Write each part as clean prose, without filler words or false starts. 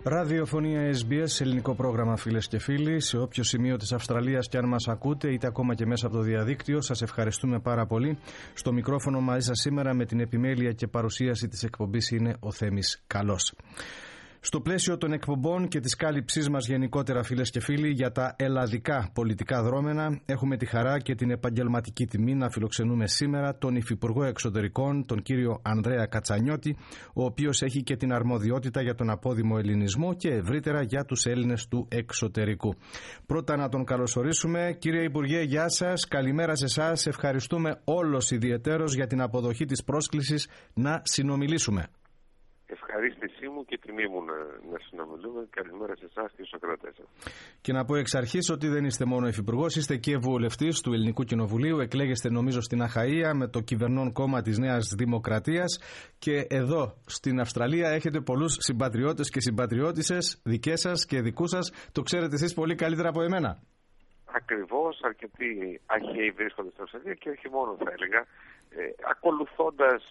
Ραδιοφωνία SBS, ελληνικό πρόγραμμα, φίλες και φίλοι. Σε όποιο σημείο της Αυστραλίας και αν μας ακούτε, είτε ακόμα και μέσα από το διαδίκτυο, σας ευχαριστούμε πάρα πολύ. Στο μικρόφωνο μαζί σας σήμερα με την επιμέλεια και παρουσίαση της εκπομπής είναι ο Θέμης Καλός. Στο πλαίσιο των εκπομπών και της κάλυψής μας γενικότερα, φίλες και φίλοι, για τα ελλαδικά πολιτικά δρόμενα, έχουμε τη χαρά και την επαγγελματική τιμή να φιλοξενούμε σήμερα τον Υφυπουργό Εξωτερικών, τον κύριο Ανδρέα Κατσανιώτη, ο οποίος έχει και την αρμοδιότητα για τον απόδημο ελληνισμό και ευρύτερα για τους Έλληνες του εξωτερικού. Πρώτα να τον καλωσορίσουμε. Κύριε Υπουργέ, γεια σας, καλημέρα σε εσάς. Ευχαριστούμε όλος ιδιαιτέρως για την αποδοχή της πρόσκλησης να συνομιλήσουμε. Ευχαρίστησή μου και τιμή μου να συνομιλούμε. Καλημέρα σε εσάς και στους ακροατές σας. Και να πω εξ αρχής ότι δεν είστε μόνο υφυπουργός, είστε και βουλευτής του Ελληνικού Κοινοβουλίου. Εκλέγεστε νομίζω στην Αχαΐα με το κυβερνών κόμμα της Νέας Δημοκρατίας. Και εδώ στην Αυστραλία έχετε πολλούς συμπατριώτες και συμπατριώτισσες δικές σας και δικούς σας. Το ξέρετε εσείς πολύ καλύτερα από εμένα. Ακριβώς, αρκετοί Αχαίοι βρίσκονται στην Αυστραλία και όχι μόνο, θα έλεγα, ακολουθώντας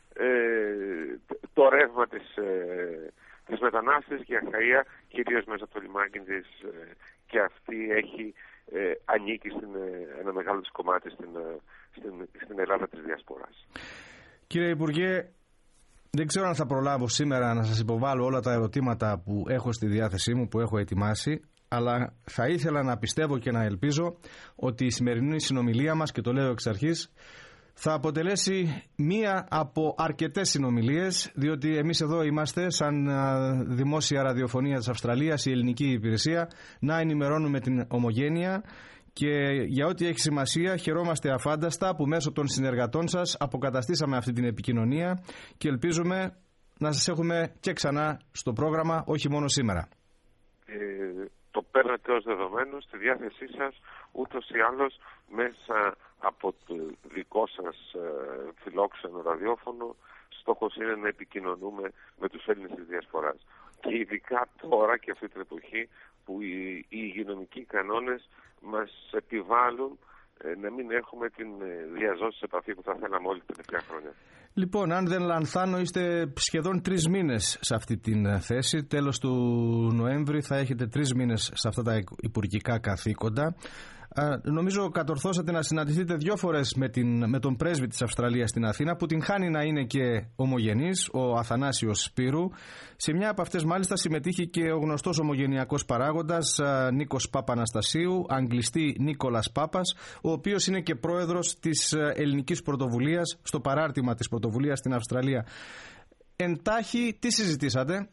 το ρεύμα της μετανάστευσης και η Αχαΐα, κυρίως μέσα από το λιμάνι της, και αυτή έχει ανήκει ένα μεγάλο της κομμάτι στην Ελλάδα της Διασποράς. Κύριε Υπουργέ, δεν ξέρω αν θα προλάβω σήμερα να σας υποβάλω όλα τα ερωτήματα που έχω στη διάθεσή μου, που έχω ετοιμάσει, αλλά θα ήθελα να πιστεύω και να ελπίζω ότι η σημερινή συνομιλία μας, και το λέω εξ αρχής, θα αποτελέσει μία από αρκετές συνομιλίες, διότι εμείς εδώ είμαστε σαν δημόσια ραδιοφωνία της Αυστραλίας, η ελληνική υπηρεσία, να ενημερώνουμε την ομογένεια και για ό,τι έχει σημασία χαιρόμαστε αφάνταστα που μέσω των συνεργατών σας αποκαταστήσαμε αυτή την επικοινωνία και ελπίζουμε να σας έχουμε και ξανά στο πρόγραμμα, όχι μόνο σήμερα. Το παίρνετε ως δεδομένο στη διάθεσή σας, ούτως ή άλλως μέσα από το δικό σας φιλόξενο ραδιόφωνο. Στόχος είναι να επικοινωνούμε με τους Έλληνες της Διασποράς. Και ειδικά τώρα και αυτή την εποχή που οι υγειονομικοί κανόνες μας επιβάλλουν να μην έχουμε την διαζώση επαφή που θα θέλαμε όλοι τα τελευταία χρόνια. Λοιπόν, αν δεν λανθάνω, είστε σχεδόν 3 μήνες σε αυτή την θέση. Τέλος του Νοέμβρη θα έχετε 3 μήνες σε αυτά τα υπουργικά καθήκοντα. Νομίζω κατορθώσατε να συναντηθείτε 2 φορές με τον πρέσβη της Αυστραλίας στην Αθήνα, που την χάνει να είναι και ομογενής, ο Αθανάσιος Σπύρου. Σε μια από αυτές μάλιστα συμμετείχε και ο γνωστός ομογενειακός παράγοντας Νίκος Παπαναστασίου, αγγλιστή Νίκολας Πάπας, ο οποίος είναι και πρόεδρος της ελληνικής πρωτοβουλίας, στο παράρτημα της πρωτοβουλίας στην Αυστραλία. Εντάχει, τι συζητήσατε?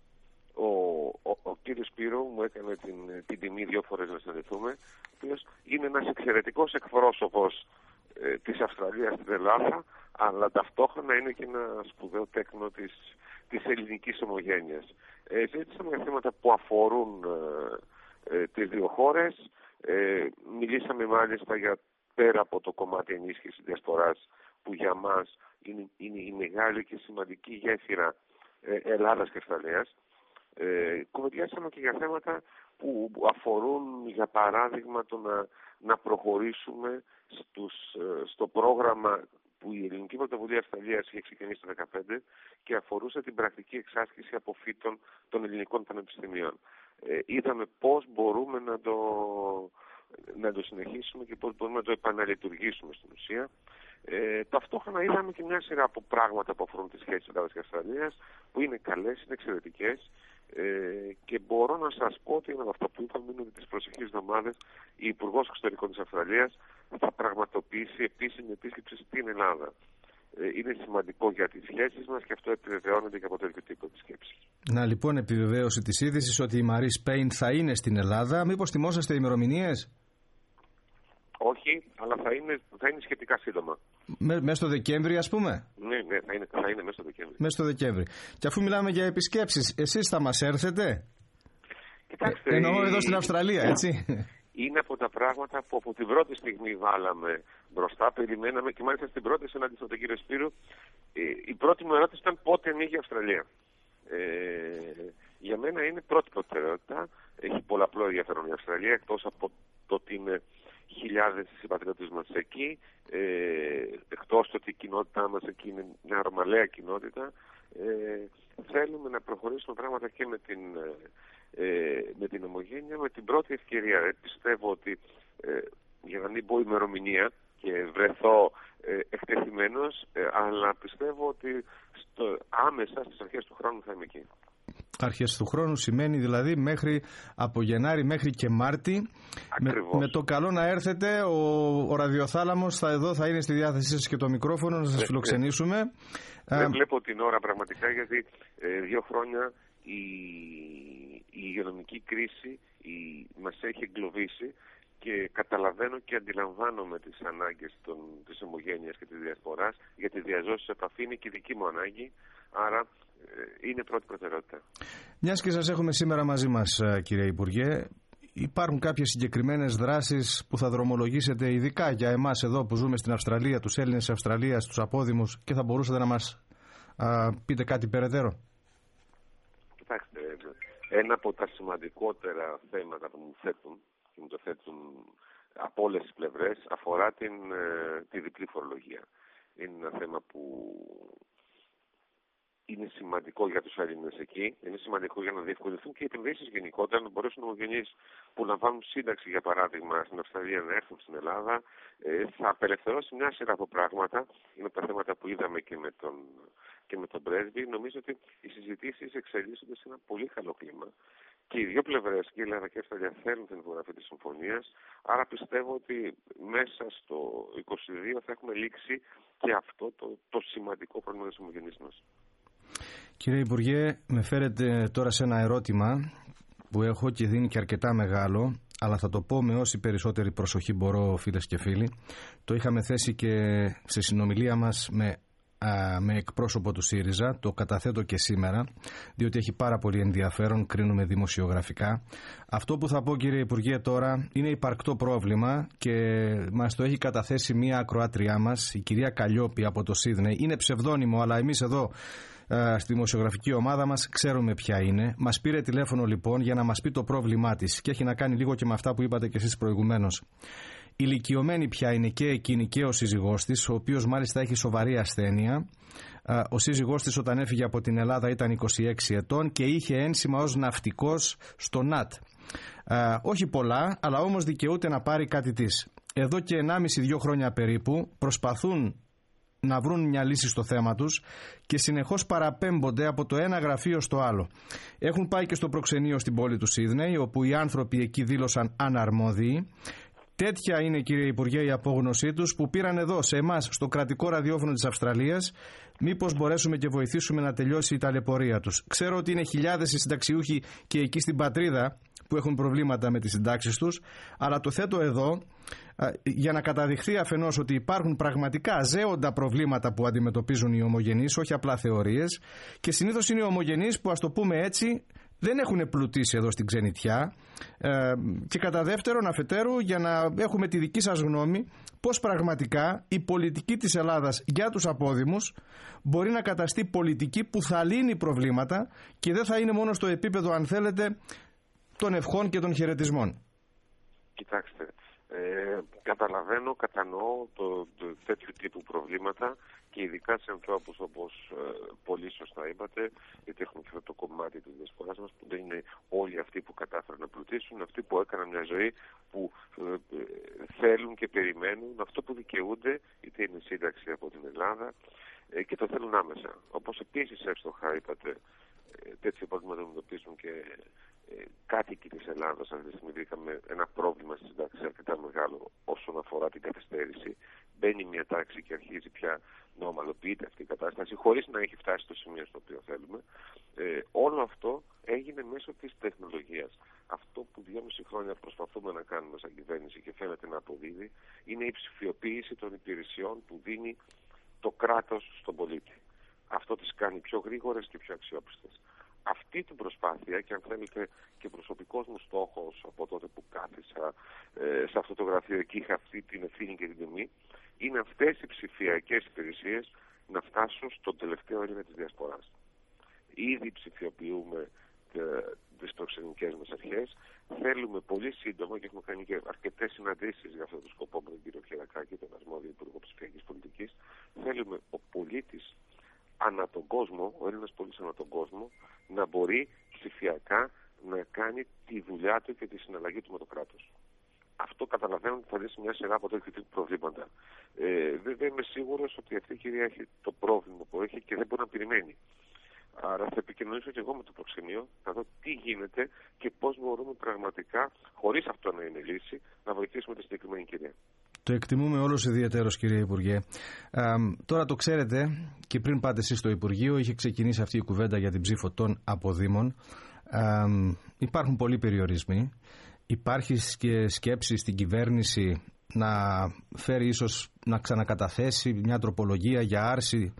Ο κύριος Σπύρο μου έκανε την τιμή 2 φορές να συναντηθούμε, ο οποίος είναι ένας εξαιρετικός εκπρόσωπος της Αυστραλίας στην Ελλάδα, αλλά ταυτόχρονα είναι και ένα σπουδαίο τέκνο της ελληνικής ομογένειας. Συζήτησαμε για θέματα που αφορούν τις 2 χώρες. Μιλήσαμε μάλιστα για, πέρα από το κομμάτι ενίσχυσης διασποράς, που για μας είναι η μεγάλη και σημαντική γέφυρα Ελλάδας και Αυστραλίας. Κουβεντιάσαμε και για θέματα που αφορούν, για παράδειγμα, το να προχωρήσουμε στο πρόγραμμα που η Ελληνική Πρωτοβουλία Αυστραλίας είχε ξεκινήσει το 2015 και αφορούσε την πρακτική εξάσκηση αποφύτων των ελληνικών πανεπιστημίων. Είδαμε πώς μπορούμε να το συνεχίσουμε και πώς μπορούμε να το επαναλειτουργήσουμε στην ουσία. Ταυτόχρονα είδαμε και μια σειρά από πράγματα που αφορούν τις σχέσεις Ελλάδας και Αυστραλίας, που είναι καλές, είναι εξαιρετικές, και μπορώ να σας πω ότι ένα από αυτά που είπαμε είναι ότι τις προσεχείς εβδομάδες η Υπουργός Εξωτερικών της Αυστραλίας θα πραγματοποιήσει επίσημη επίσκεψη στην Ελλάδα. Είναι σημαντικό για τις σχέσεις μας και αυτό επιβεβαιώνεται και από το ίδιο τύπο επισκέψης. Να, λοιπόν, επιβεβαίωση της είδησης ότι η Μαρή Σπέιν θα είναι στην Ελλάδα. Μήπως θυμόσαστε ημερομηνίες? Όχι, αλλά θα είναι σχετικά σύντομα. Μέσα στο Δεκέμβρη, ας πούμε. Ναι, θα είναι μέσα στο Δεκέμβρη. Μέσα στο Δεκέμβρη. Και αφού μιλάμε για επισκέψεις, εσείς θα μας έρθετε? Κοιτάξτε, εννοώ εδώ στην Αυστραλία, έτσι. Είναι από τα πράγματα που από την πρώτη στιγμή βάλαμε μπροστά, περιμέναμε, και μάλιστα στην πρώτη συνάντηση με τον κύριο Σπύρου, η πρώτη μου ερώτηση ήταν πότε ανοίγει η Αυστραλία. Για μένα είναι πρώτη προτεραιότητα. Έχει πολλαπλό ενδιαφέρον η Αυστραλία, εκτός από το ότι είναι χιλιάδες συμπατριώτες μας εκεί, εκτός ότι η κοινότητά μας εκεί είναι μια ρωμαλαία κοινότητα. θέλουμε να προχωρήσουμε πράγματα και με την Ομογένεια με την πρώτη ευκαιρία. Πιστεύω ότι, για να μην πω ημερομηνία και βρεθώ εκτεθειμένος, αλλά πιστεύω ότι άμεσα στις αρχές του χρόνου θα είμαι εκεί. Αρχές του χρόνου σημαίνει δηλαδή από Γενάρη μέχρι και Μάρτη. Με το καλό να έρθετε, ο ραδιοθάλαμος θα είναι στη διάθεσή σας και το μικρόφωνο να σας φιλοξενήσουμε. Δεν βλέπω την ώρα πραγματικά, γιατί 2 χρόνια η υγειονομική κρίση μας έχει εγκλωβίσει και καταλαβαίνω και αντιλαμβάνομαι τις ανάγκες της Ομογένειας και της Διασποράς, γιατί διαζώσεις επαφή είναι και η δική μου ανάγκη, άρα είναι πρώτη προτεραιότητα. Μιας και σας έχουμε σήμερα μαζί μας, κύριε Υπουργέ, υπάρχουν κάποιες συγκεκριμένες δράσεις που θα δρομολογήσετε ειδικά για εμάς εδώ που ζούμε στην Αυστραλία, τους Έλληνες της Αυστραλίας, τους απόδημους, και θα μπορούσατε να μας πείτε κάτι περαιτέρω? Κοιτάξτε, ένα από τα σημαντικότερα θέματα που μου το θέτουν από όλες τις πλευρές αφορά τη διπλή φορολογία. Είναι ένα θέμα που είναι σημαντικό για τους Έλληνες εκεί, είναι σημαντικό για να διευκολυνθούν και οι επενδύσεις γενικότερα, να μπορέσουν οι ομογενείς που λαμβάνουν σύνταξη, για παράδειγμα, στην Αυστραλία να έρθουν στην Ελλάδα. Θα απελευθερώσει μια σειρά από πράγματα. Είναι από τα θέματα που είδαμε και με τον πρέσβη. Νομίζω ότι οι συζητήσεις εξελίσσονται σε ένα πολύ καλό κλίμα. Και οι δύο πλευρές, και η Ελλάδα και η Αυστραλία, θέλουν την υπογραφή της συμφωνίας. Άρα πιστεύω ότι μέσα στο 2022 θα έχουμε λήξει και αυτό το σημαντικό πρόβλημα της ομογενής μας. Κύριε Υπουργέ, με φέρετε τώρα σε ένα ερώτημα που έχω και δίνει και αρκετά μεγάλο, αλλά θα το πω με όση περισσότερη προσοχή μπορώ, φίλες και φίλοι. Το είχαμε θέσει και σε συνομιλία μας με εκπρόσωπο του ΣΥΡΙΖΑ, το καταθέτω και σήμερα, διότι έχει πάρα πολύ ενδιαφέρον, κρίνουμε δημοσιογραφικά. Αυτό που θα πω, κύριε Υπουργέ, τώρα είναι υπαρκτό πρόβλημα και μας το έχει καταθέσει μία ακροάτριά μας, η κυρία Καλλιόπη από το Σίδνεϊ. Είναι ψευδόνυμο, αλλά εμείς εδώ στη δημοσιογραφική ομάδα μας ξέρουμε ποια είναι. Μας πήρε τηλέφωνο λοιπόν για να μας πει το πρόβλημά της και έχει να κάνει λίγο και με αυτά που είπατε και εσείς προηγουμένως. Ηλικιωμένη πια είναι και εκείνη και ο σύζυγός της, ο οποίος μάλιστα έχει σοβαρή ασθένεια. Ο σύζυγός της όταν έφυγε από την Ελλάδα ήταν 26 ετών και είχε ένσημα ως ναυτικός στο ΝΑΤ. Όχι πολλά, αλλά όμως δικαιούται να πάρει κάτι της. Εδώ και 1,5-2 χρόνια περίπου προσπαθούν να βρουν μια λύση στο θέμα τους και συνεχώς παραπέμπονται από το ένα γραφείο στο άλλο. Έχουν πάει και στο προξενείο στην πόλη του Σίδνεϊ, όπου οι άνθρωποι εκεί δήλωσαν αναρμόδιοι. Τέτοια είναι, κύριε Υπουργέ, η απόγνωσή τους που πήραν εδώ σε εμάς στο κρατικό ραδιόφωνο της Αυστραλίας, μήπως μπορέσουμε και βοηθήσουμε να τελειώσει η ταλαιπωρία τους. Ξέρω ότι είναι χιλιάδες οι συνταξιούχοι και εκεί στην πατρίδα που έχουν προβλήματα με τις συντάξεις τους, αλλά το θέτω εδώ για να καταδειχθεί αφενός ότι υπάρχουν πραγματικά ζέοντα προβλήματα που αντιμετωπίζουν οι ομογενείς, όχι απλά θεωρίες, και συνήθως είναι οι ομογενείς που, ας το πούμε έτσι, δεν έχουν πλουτίσει εδώ στην ξενιτιά, και κατά δεύτερον, αφετέρου, για να έχουμε τη δική σας γνώμη πώς πραγματικά η πολιτική της Ελλάδας για τους απόδημους μπορεί να καταστεί πολιτική που θα λύνει προβλήματα και δεν θα είναι μόνο στο επίπεδο, αν θέλετε, των ευχών και των χαιρετισμών. Κοιτάξτε, καταλαβαίνω, κατανοώ τέτοιου τύπου προβλήματα και ειδικά σε ανθρώπους όπως πολύ σωστά είπατε, γιατί έχουμε και αυτό το κομμάτι της διασποράς μας που δεν είναι όλοι αυτοί που κατάφεραν να πλουτίσουν, αυτοί που έκαναν μια ζωή που θέλουν και περιμένουν αυτό που δικαιούνται, είτε είναι σύνταξη από την Ελλάδα και το θέλουν άμεσα. Όπως επίσης εύστοχα είπατε, τέτοιο πρόβλημα αντιμετωπίζουν και κάτοικοι της Ελλάδας. Αυτή τη στιγμή βρήκαμε ένα πρόβλημα στη συντάξη αρκετά μεγάλο όσον αφορά την καθυστέρηση. Μπαίνει μια τάξη και αρχίζει πια να ομαλοποιείται αυτή η κατάσταση χωρίς να έχει φτάσει στο σημείο στο οποίο θέλουμε. Όλο αυτό έγινε μέσω της τεχνολογίας. Αυτό που 2,5 χρόνια προσπαθούμε να κάνουμε σαν κυβέρνηση και φαίνεται να αποδίδει είναι η ψηφιοποίηση των υπηρεσιών που δίνει το κράτος στον πολίτη. Αυτό τις κάνει πιο γρήγορες και πιο αξιόπιστες. Αυτή την προσπάθεια, και αν θέλετε και προσωπικός μου στόχος από τότε που κάθισα σε αυτό το γραφείο εκεί, είχα αυτή την ευθύνη και την τιμή, είναι αυτές οι ψηφιακές υπηρεσίες να φτάσουν στον τελευταίο Έλληνα της διασποράς. Ήδη ψηφιοποιούμε τις προξενικές μας αρχές. Θέλουμε πολύ σύντομα, και έχουμε κάνει και αρκετές συναντήσεις για αυτό το σκοπό με τον κύριο Χερακάκη, τον αρμόδιο Υπουργό Ψηφιακής Πολιτικής, θέλουμε ο πολίτης ανά τον κόσμο, ο Έλληνας πολίτης ανά τον κόσμο, να μπορεί ψηφιακά να κάνει τη δουλειά του και τη συναλλαγή του με το κράτος. Αυτό καταλαβαίνω ότι θα λύσει μια σειρά από τέτοιου προβλήματα. Βέβαια είμαι σίγουρος ότι αυτή η κυρία έχει το πρόβλημα που έχει και δεν μπορεί να περιμένει. Άρα θα επικοινωνήσω και εγώ με το προξενείο, να δω τι γίνεται και πώς μπορούμε πραγματικά, χωρίς αυτό να είναι λύση, να βοηθήσουμε τη συγκεκριμένη κυρία. Το εκτιμούμε όλος ιδιαίτερος, κύριε Υπουργέ. Τώρα το ξέρετε και πριν πάτε εσείς στο Υπουργείο είχε ξεκινήσει αυτή η κουβέντα για την ψήφο των αποδήμων. Υπάρχουν πολλοί περιορισμοί. Υπάρχει και σκέψη στην κυβέρνηση να φέρει ίσως να ξανακαταθέσει μια τροπολογία για άρση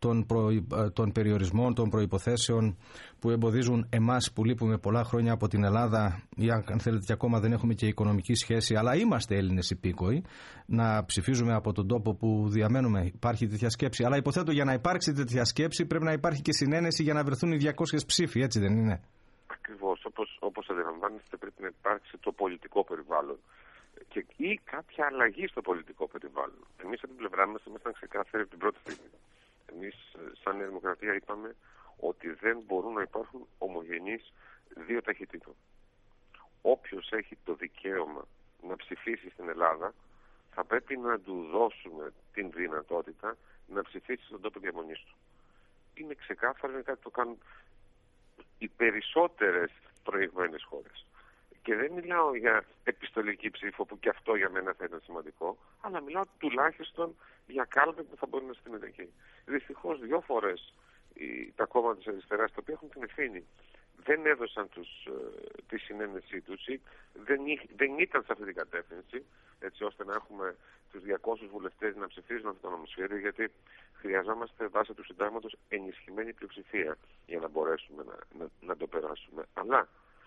των περιορισμών, των προϋποθέσεων που εμποδίζουν εμάς που λείπουμε πολλά χρόνια από την Ελλάδα ή αν θέλετε και ακόμα δεν έχουμε και οικονομική σχέση, αλλά είμαστε Έλληνες υπήκοοι, να ψηφίζουμε από τον τόπο που διαμένουμε. Υπάρχει τέτοια σκέψη. Αλλά υποθέτω για να υπάρξει τέτοια σκέψη πρέπει να υπάρχει και συνένεση για να βρεθούν οι 200 ψήφοι, έτσι δεν είναι? Ακριβώς. Όπως αντιλαμβάνεστε πρέπει να υπάρξει το πολιτικό περιβάλλον ή κάποια αλλαγή στο πολιτικό περιβάλλον. Εμείς από την πλευρά μας ήμασταν ξεκάθαροι από την πρώτη στιγμή. Εμείς σαν Νέα Δημοκρατία είπαμε ότι δεν μπορούν να υπάρχουν ομογενείς δύο ταχυτήτων. Όποιος έχει το δικαίωμα να ψηφίσει στην Ελλάδα θα πρέπει να του δώσουμε την δυνατότητα να ψηφίσει στον τόπο διαμονής του. Είναι ξεκάθαρο, είναι κάτι που το κάνουν οι περισσότερες προηγμένες χώρες. Και δεν μιλάω για επιστολική ψήφο που και αυτό για μένα θα ήταν σημαντικό, αλλά μιλάω τουλάχιστον για κάλπη που θα μπορεί να στείλεται εκεί. Δυστυχώς 2 φορές τα κόμματα της αριστεράς, τα οποία έχουν την ευθύνη, δεν έδωσαν τη συνένεσή τους ή δεν ήταν σε αυτή την κατεύθυνση, έτσι ώστε να έχουμε τους 200 βουλευτές να ψηφίζουν αυτό το νομοσχέδιο, γιατί χρειαζόμαστε βάσει του συντάγματος ενισχυμένη πλειοψηφία για να μπορέσουμε να το περάσουμε. Αλλά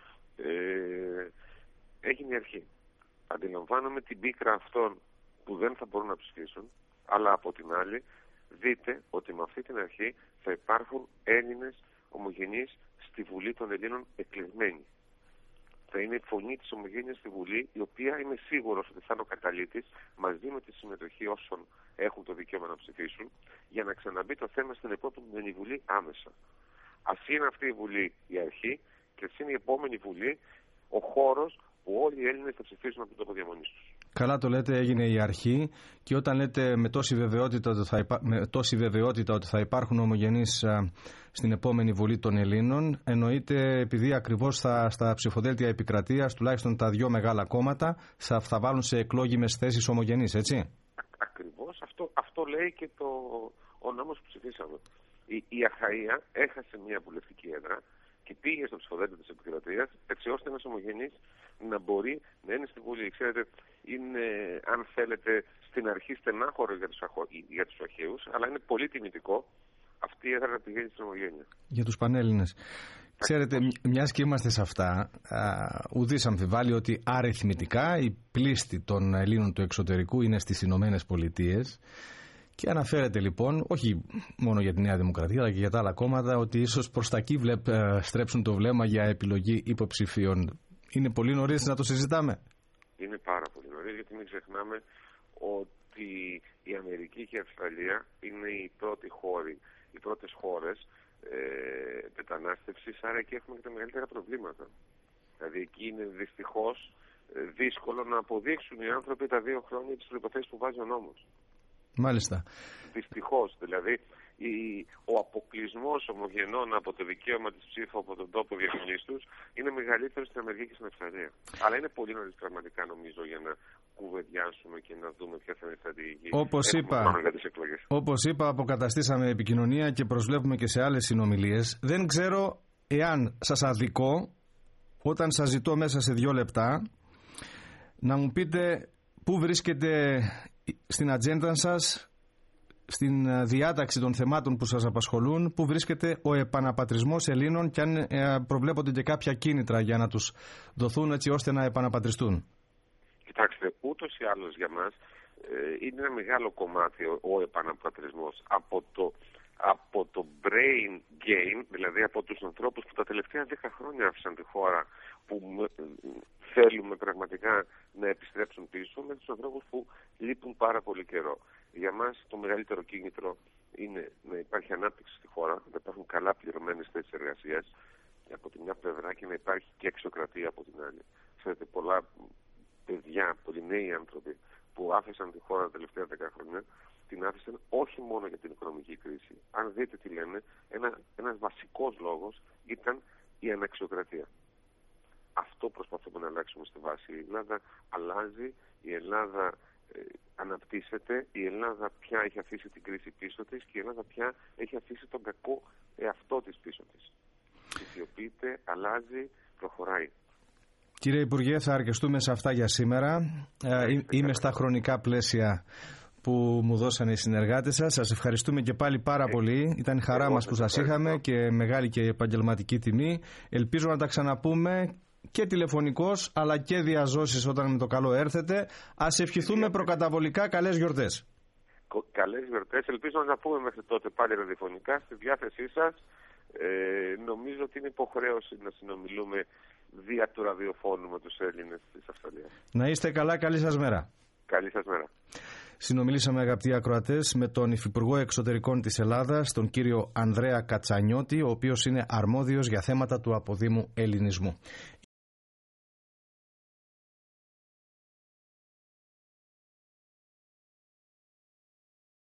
έγινε η αρχή. Αντιλαμβάνομαι την πίκρα αυτών που δεν θα μπορούν να ψηφίσουν, αλλά από την άλλη δείτε ότι με αυτή την αρχή θα υπάρχουν Έλληνες ομογενείς στη Βουλή των Ελλήνων εκλεγμένοι. Θα είναι η φωνή της ομογένειας στη Βουλή, η οποία είμαι σίγουρος ότι θα είναι ο καταλύτης, μαζί με τη συμμετοχή όσων έχουν το δικαίωμα να ψηφίσουν, για να ξαναμπεί το θέμα στην επόμενη Βουλή άμεσα. Ας είναι αυτή η Βουλή η αρχή και ας είναι η επόμενη Βουλή ο χώρος που όλοι οι Έλληνες θα ψηφίσουν από τον τόπο διαμονής τους. Καλά το λέτε, έγινε η αρχή και όταν λέτε με τόση βεβαιότητα ότι θα υπάρχουν ομογενείς στην επόμενη Βουλή των Ελλήνων, εννοείται επειδή ακριβώς στα ψηφοδέλτια επικρατείας τουλάχιστον τα 2 μεγάλα κόμματα θα βάλουν σε εκλόγιμες θέσεις ομογενείς, έτσι? Ακριβώς, αυτό λέει και ο νόμος που ψηφίσαμε. Η Αχαΐα έχασε μια βουλευτική έδρα και πήγε στο ψηφοδέλτιο της επικρατείας έτσι ώστε ένας ομογενής να μπορεί να είναι στη Βουλή. Ξέρετε, είναι, αν θέλετε, στην αρχή στενάχωρο για τους Αχαίους, αλλά είναι πολύ τιμητικό αυτή η έδρα να πηγαίνει στην ομογένεια. Για τους Πανέλληνες. Ξέρετε, μιας και είμαστε σε αυτά, ουδής αμφιβάλλει ότι αριθμητικά η πλήστη των Ελλήνων του εξωτερικού είναι στις Ηνωμένες Πολιτείες. Και αναφέρεται λοιπόν, όχι μόνο για τη Νέα Δημοκρατία, αλλά και για τα άλλα κόμματα, ότι ίσως προς τα εκεί στρέψουν το βλέμμα για επιλογή υποψηφίων. Είναι πολύ νωρίς να το συζητάμε? Είναι πάρα πολύ νωρίς, γιατί μην ξεχνάμε ότι η Αμερική και η Αυστραλία είναι οι πρώτες χώρες μετανάστευσης, άρα εκεί έχουμε και τα μεγαλύτερα προβλήματα. Δηλαδή εκεί είναι δυστυχώς δύσκολο να αποδείξουν οι άνθρωποι τα 2 χρόνια τις προϋποθέσεις που βάζει ο νόμος. Μάλιστα. Δυστυχώς, δηλαδή ο αποκλεισμός ομογενών από το δικαίωμα της ψήφου από τον τόπο διαμονής τους είναι μεγαλύτερο στην Αμερική και στην Αυστραλία. Αλλά είναι πολύ νωρίς πραγματικά, νομίζω, για να κουβεντιάσουμε και να δούμε ποια θα είναι η στρατηγική. Όπως είπα, αποκαταστήσαμε επικοινωνία και προσβλέπουμε και σε άλλες συνομιλίες. Δεν ξέρω εάν σας αδικώ όταν σας ζητώ μέσα σε 2 λεπτά να μου πείτε πού βρίσκεται στην ατζέντα σας, στην διάταξη των θεμάτων που σας απασχολούν, που βρίσκεται ο επαναπατρισμός Ελλήνων και αν προβλέπονται και κάποια κίνητρα για να τους δοθούν έτσι ώστε να επαναπατριστούν. Κοιτάξτε, ούτως ή άλλως για μας είναι ένα μεγάλο κομμάτι ο επαναπατρισμός από το brain gain, δηλαδή από τους ανθρώπους που τα τελευταία 10 χρόνια άφησαν τη χώρα, που θέλουμε πραγματικά να επιστρέψουν πίσω, με τους ανθρώπους που λείπουν πάρα πολύ καιρό. Για μας το μεγαλύτερο κίνητρο είναι να υπάρχει ανάπτυξη στη χώρα, να υπάρχουν καλά πληρωμένες θέσεις εργασίας από τη μια πλευρά και να υπάρχει και αξιοκρατία από την άλλη. Ξέρετε, πολλά παιδιά, πολλοί νέοι άνθρωποι που άφησαν τη χώρα τα τελευταία 10 χρόνια, την άφησαν όχι μόνο για την οικονομική κρίση. Αν δείτε τι λένε, ένας βασικός λόγος ήταν η αναξιοκρατία. Αυτό προσπαθούμε να αλλάξουμε στη βάση. Η Ελλάδα αλλάζει, η Ελλάδα αναπτύσσεται, η Ελλάδα πια έχει αφήσει την κρίση πίσω της και η Ελλάδα πια έχει αφήσει τον κακό εαυτό της πίσω της. Ιδιοποιείται, αλλάζει, προχωράει. Κύριε Υπουργέ, θα αρκεστούμε σε αυτά για σήμερα. Είμαι στα χρονικά πλαίσια που μου δώσανε οι συνεργάτες σας. Σας ευχαριστούμε και πάλι πάρα πολύ. Ήταν χαρά μας που σας είχαμε και μεγάλη και επαγγελματική τιμή. Ελπίζω να τα ξαναπούμε και τηλεφωνικώς αλλά και διαζώσεις όταν με το καλό έρθετε. Ας ευχηθούμε προκαταβολικά καλές γιορτές. Καλές γιορτές. Ελπίζω να τα πούμε μέχρι τότε πάλι ραδιοφωνικά στη διάθεσή σας. Νομίζω ότι είναι υποχρέωση να συνομιλούμε δια του ραδιοφώνου με τους Έλληνες της Αυστραλίας. Να είστε καλά, καλή σας μέρα. Καλή σας μέρα. Συνομιλήσαμε, αγαπητοί ακροατές, με τον Υφυπουργό Εξωτερικών της Ελλάδας, τον κύριο Ανδρέα Κατσανιώτη, ο οποίος είναι αρμόδιος για θέματα του αποδήμου ελληνισμού.